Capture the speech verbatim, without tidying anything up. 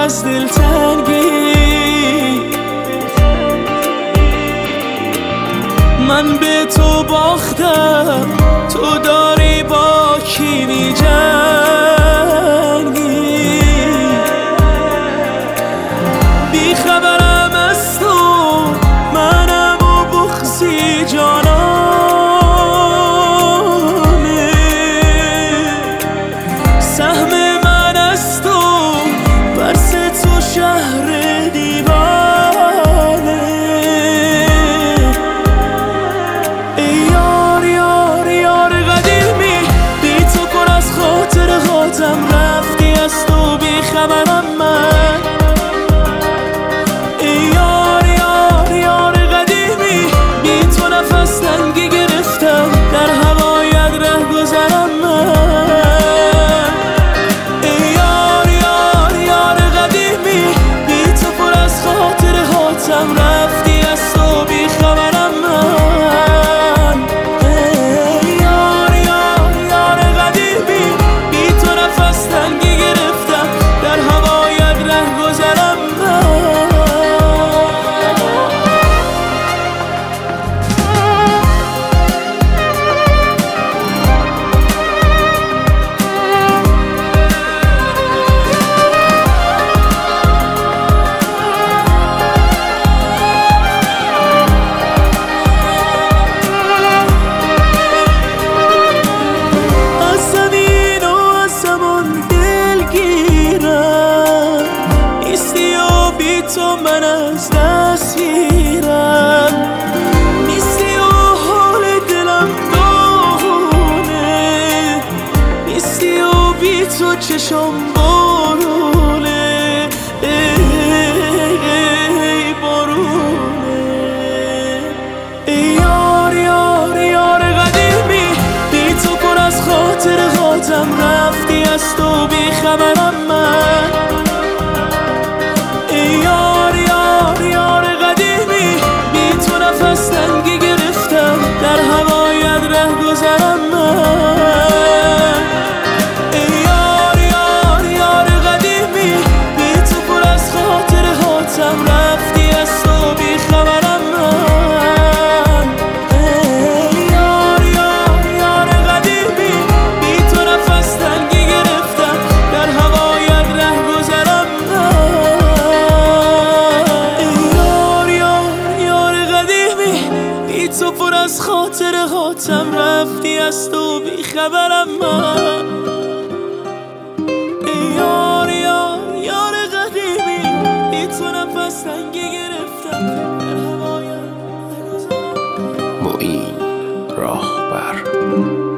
از دلتنگی. من به تو باختم، تو داری با کی می‌جنگی؟ بی خبرم از تو، منم و بغضی جانانه. سهم من از تو، برس تو شهر دیوانه. ای یار یار یار قدیمی، بی تو پر از خاطر خاطم، رفتی از تو بی خبرم من. ای یار یار یار قدیمی، بی تو نفس تنگی گرفتم، در هوایت ره گذرم من. ای یار یار یار قدیمی، بی تو پر از خاطر خاطم، رفتی از تو بی خبرم من. ای یار یار یار قدیمی، بی تو نفس تنگی گرفتم، در هوایت ره گذرم من. از زمین و از زمان دلگیرم، نیستی و بی تو من از دست میرم. نیستی و حال دلم داغونه، نیستی و بی تو چشم بارونه. ای بارونه. ای یار یار یار قدیمی، بی تو پر از خاطر خاطم، رفتی از تو بی خبرم من. ای یار یار یار قدیمی، بی تو نفس تنگی گرفتم، در هوایت ره گذرم من. ای یار یار یار قدیمی، بی تو پر از خاطر خاطم، رفتی از تو بی خبرم من. ای یار یار یار قدیمی، بی تو نفس تنگی گرفتم، در هوایت ره گذرم من. ای یار یار یار قدیمی، بی تو پر از خاطر خاطم، رفتی از تو بی خبرم من. ای یار یار یار قدیمی، بی تو نفس تنگی گرفتم، در هوایت ره گذرم من. معین راهبر.